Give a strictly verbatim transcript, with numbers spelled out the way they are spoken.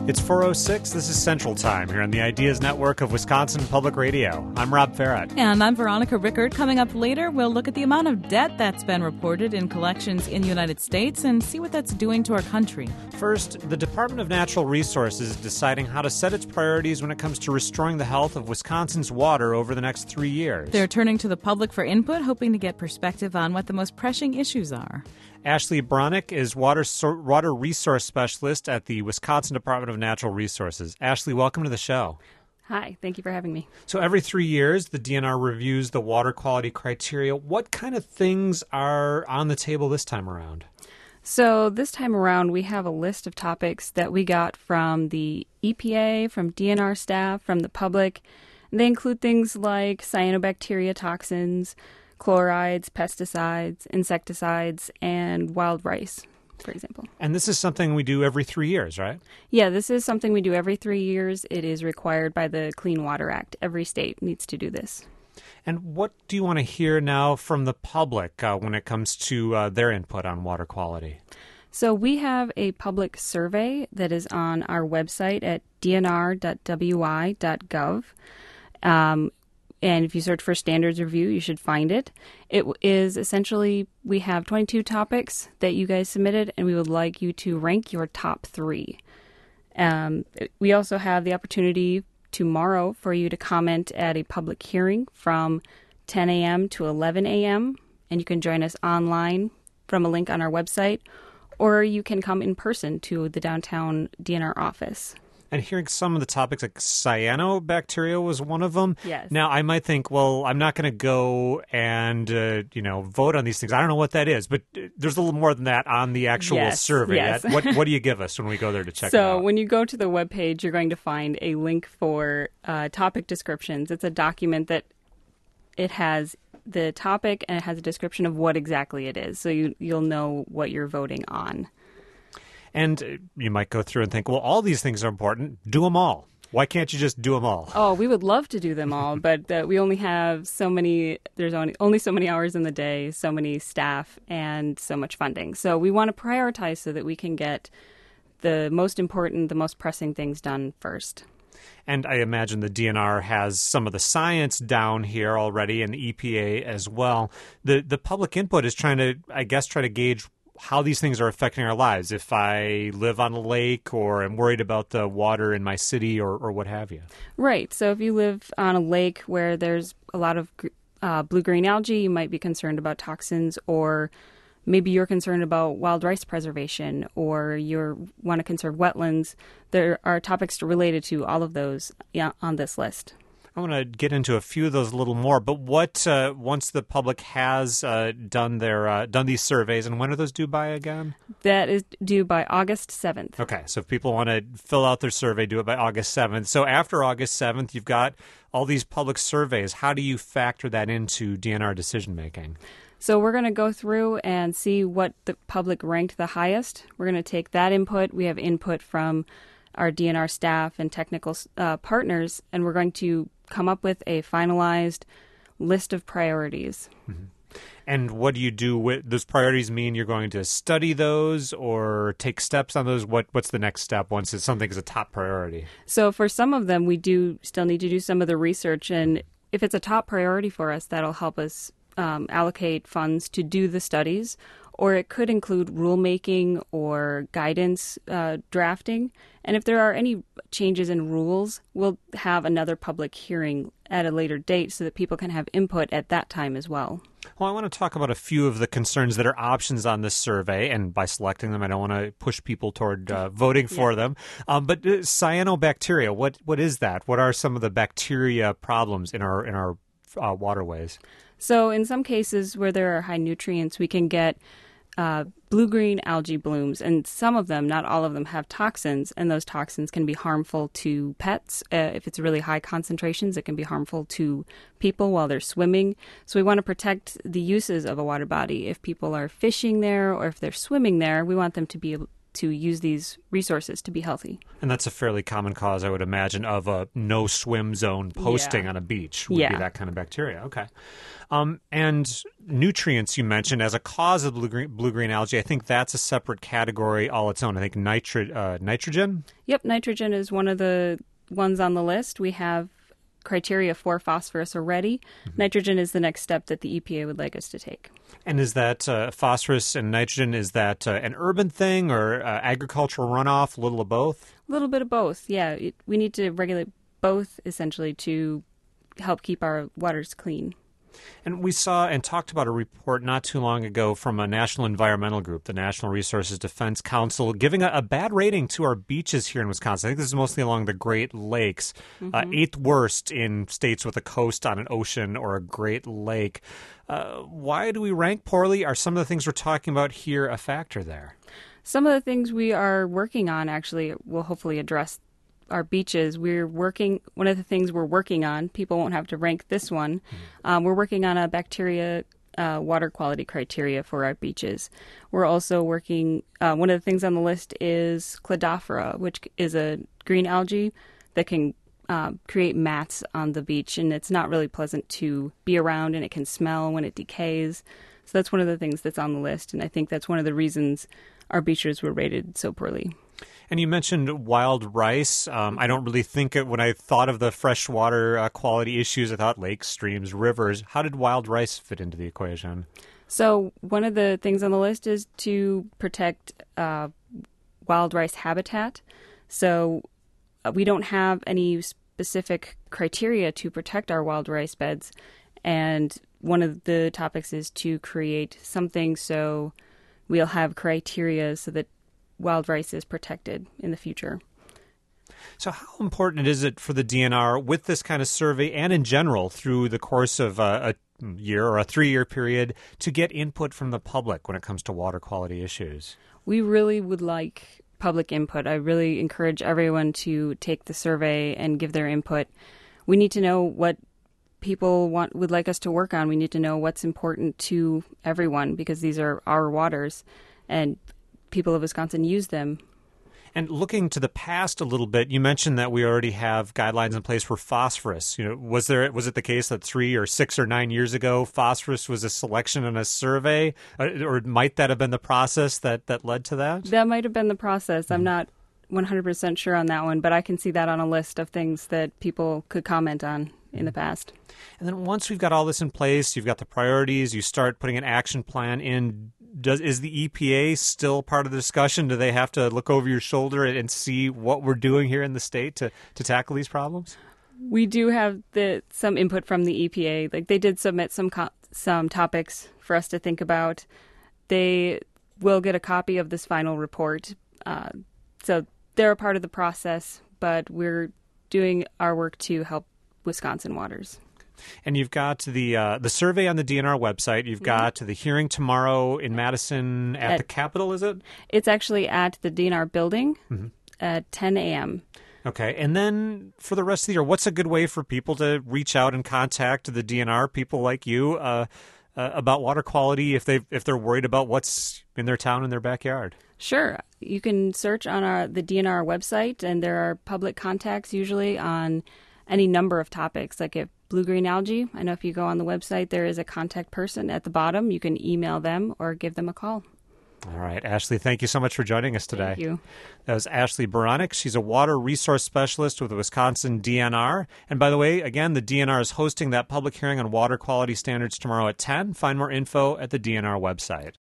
It's four oh six. This is Central Time here on the Ideas Network of Wisconsin Public Radio. I'm Rob Farrett. And I'm Veronica Rickard. Coming up later, we'll look at the amount of debt that's been reported in collections in the United States and see what that's doing to our country. First, the Department of Natural Resources is deciding how to set its priorities when it comes to restoring the health of Wisconsin's water over the next three years. They're turning to the public for input, hoping to get perspective on what the most pressing issues are. Ashley Bronick is water so- water resource specialist at the Wisconsin Department of Natural Resources. Ashley, welcome to the show. Hi, thank you for having me. So every three years, the D N R reviews the water quality criteria. What kind of things are on the table this time around? So this time around, we have a list of topics that we got from the E P A, from D N R staff, from the public. And they include things like cyanobacteria toxins, chlorides, pesticides, insecticides, and wild rice, for example. And this is something we do every three years, right? Yeah, this is something we do every three years. It is required by the Clean Water Act. Every state needs to do this. And what do you want to hear now from the public uh, when it comes to uh, their input on water quality? So we have a public survey that is on our website at d n r dot w i dot gov. Um, And if you search for standards review, you should find it. It is essentially, we have twenty-two topics that you guys submitted, and we would like you to rank your top three. Um, we also have the opportunity tomorrow for you to comment at a public hearing from ten a.m. to eleven a.m., and you can join us online from a link on our website, or you can come in person to the downtown D N R office. And hearing some of the topics, like cyanobacteria was one of them. Yes. Now, I might think, well, I'm not going to go and, uh, you know, vote on these things. I don't know what that is, but there's a little more than that on the actual yes, survey. Yes. What, what do you give us when we go there to check so it out? So when you go to the webpage, you're going to find a link for uh, topic descriptions. It's a document that it has the topic and it has a description of what exactly it is. So you, you'll know what you're voting on. And you might go through and think, well, all these things are important. Do them all. Why can't you just do them all? Oh, we would love to do them all, but uh, we only have so many, there's only, only so many hours in the day, so many staff, and so much funding. So we want to prioritize so that we can get the most important, the most pressing things done first. And I imagine the D N R has some of the science down here already, and the E P A as well. The the public input is trying to, I guess, try to gauge how these things are affecting our lives. If I live on a lake or am worried about the water in my city or, or what have you. Right. So if you live on a lake where there's a lot of uh, blue-green algae, you might be concerned about toxins, or maybe you're concerned about wild rice preservation, or you want to conserve wetlands. There are topics related to all of those on this list. I want to get into a few of those a little more, but what uh, once the public has uh, done their uh, done these surveys, and when are those due by again? That is due by August seventh. Okay, so if people want to fill out their survey, do it by August seventh. So after August seventh, you've got all these public surveys. How do you factor that into D N R decision making? So we're going to go through and see what the public ranked the highest. We're going to take that input. We have input from our D N R staff and technical uh, partners, and we're going to come up with a finalized list of priorities. Mm-hmm. And what do you do with those priorities? Mean you're going to study those or take steps on those? What What's the next step once it's something is a top priority? So for some of them, we do still need to do some of the research, and if it's a top priority for us, that'll help us um, allocate funds to do the studies, or it could include rulemaking or guidance uh, drafting. And if there are any changes in rules, we'll have another public hearing at a later date so that people can have input at that time as well. Well, I want to talk about a few of the concerns that are options on this survey, and by selecting them, I don't want to push people toward uh, voting for yeah. them. Um, but uh, cyanobacteria, what what is that? What are some of the bacteria problems in our in our uh, waterways? So in some cases where there are high nutrients, we can get Uh, blue-green algae blooms, and some of them, not all of them, have toxins, and those toxins can be harmful to pets. Uh, if it's really high concentrations, it can be harmful to people while they're swimming. So we want to protect the uses of a water body. If people are fishing there or if they're swimming there, we want them to be able to use these resources to be healthy. And that's a fairly common cause, I would imagine, of a no swim zone posting Yeah. on a beach would Yeah. be that kind of bacteria. Okay. Um, and nutrients you mentioned as a cause of blue-green, blue-green algae, I think that's a separate category all its own. I think nitri- uh, nitrogen? Yep, nitrogen is one of the ones on the list. We have criteria for phosphorus already. Mm-hmm. Nitrogen is the next step that the E P A would like us to take. And is that uh, phosphorus and nitrogen, is that uh, an urban thing or uh, agricultural runoff, a little of both? A little bit of both, yeah. It, we need to regulate both, essentially, to help keep our waters clean. And we saw and talked about a report not too long ago from a national environmental group, the National Resources Defense Council, giving a, a bad rating to our beaches here in Wisconsin. I think this is mostly along the Great Lakes, mm-hmm. uh, eighth worst in states with a coast on an ocean or a Great Lake. Uh, why do we rank poorly? Are some of the things we're talking about here a factor there? Some of the things we are working on actually will hopefully address our beaches. We're working, one of the things we're working on, people won't have to rank this one, mm-hmm. um, we're working on a bacteria uh, water quality criteria for our beaches. We're also working, uh, one of the things on the list is Cladophora, which is a green algae that can uh, create mats on the beach, and it's not really pleasant to be around, and it can smell when it decays. So that's one of the things that's on the list, and I think that's one of the reasons our beaches were rated so poorly. And you mentioned wild rice. Um, I don't really think it, when I thought of the freshwater uh, quality issues, I thought lakes, streams, rivers. How did wild rice fit into the equation? So one of the things on the list is to protect uh, wild rice habitat. So uh, we don't have any specific criteria to protect our wild rice beds. And one of the topics is to create something so we'll have criteria so that wild rice is protected in the future. So how important is it for the D N R with this kind of survey and in general through the course of a, a year or a three-year period to get input from the public when it comes to water quality issues? We really would like public input. I really encourage everyone to take the survey and give their input. We need to know what people want would like us to work on. We need to know what's important to everyone because these are our waters and people of Wisconsin use them. And looking to the past a little bit, you mentioned that we already have guidelines in place for phosphorus. You know, was there was it the case that three or six or nine years ago, phosphorus was a selection in a survey, or might that have been the process that, that led to that? That might have been the process. I'm not one hundred percent sure on that one, but I can see that on a list of things that people could comment on in the past. And then once we've got all this in place, you've got the priorities, you start putting an action plan in. Does is the E P A still part of the discussion? Do they have to look over your shoulder and see what we're doing here in the state to, to tackle these problems? We do have the some input from the E P A. Like they did submit some co- some topics for us to think about. They will get a copy of this final report. Uh, so they're a part of the process, but we're doing our work to help Wisconsin waters. And you've got the uh, the survey on the D N R website. You've got mm-hmm. the hearing tomorrow in Madison at, at the Capitol, is it? It's actually at the D N R building mm-hmm. at ten a.m. Okay. And then for the rest of the year, what's a good way for people to reach out and contact the D N R, people like you, uh, uh, about water quality if, they if they're worried about what's in their town and their backyard? Sure. You can search on our the D N R website, and there are public contacts usually on any number of topics, like if blue-green algae. I know if you go on the website, there is a contact person at the bottom. You can email them or give them a call. All right. Ashley, thank you so much for joining us today. Thank you. That was Ashley Baranek. She's a water resource specialist with the Wisconsin D N R. And by the way, again, the D N R is hosting that public hearing on water quality standards tomorrow at ten. Find more info at the D N R website.